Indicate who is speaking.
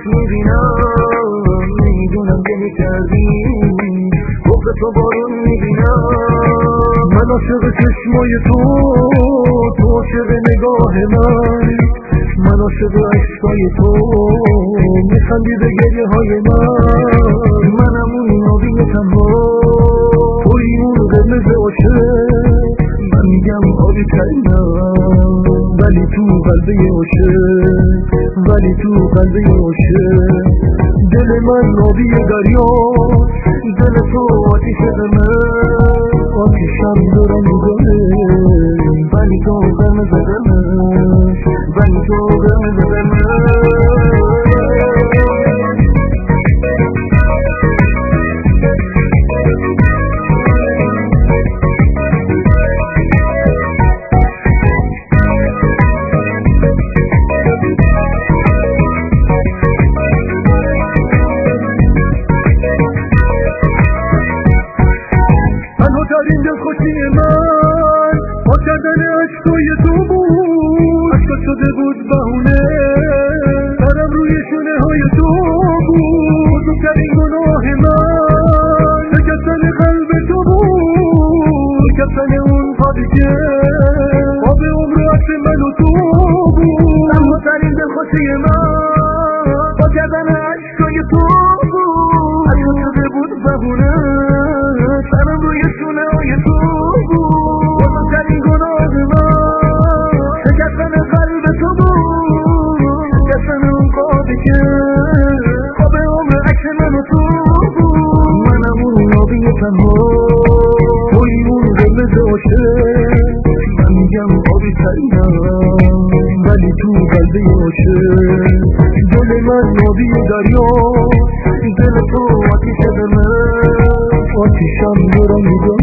Speaker 1: میبینم، نمیدونم گله کردی بغض تو بارون میبینم. من عاشق چشمای تو عاشق نگاه من عاشق عشقای تو میخندی به گریه های منم اون نابی تنها، توی اون قرمز عاشق. من میگم آبی ترینم ولی تو قلبه عاشق دل من نابی دریا، دل تو آتیش غمه، آتیشم دارم میگمه ولی تو قرمز ترین دلخوشی من با کردن عشقای تو بود، عشقا شده بود بهونه، سرم روی شونه های تو بود. بزرگترین گناه من شکستن قلب تو بود، شکستن اون قابی که قاب عمر و عشق من و تو بود. اما ترین دلخوشی من با کردن عشقای تو بود، عشقا شده بود بهونه، سرم روی شونه های تو بود. بزرگترین گناه من شکستن قلب تو بود، شکستن اون قابی که قاب عمر عکس من و تو بود. منم اون نابی تنها، توی اون قرمز عاشق. من میگم آبی ترینم ولی تو قلبه عاشق. دل من نابی دریا، دل تو آتیش غمه، آتیشم دارم میگم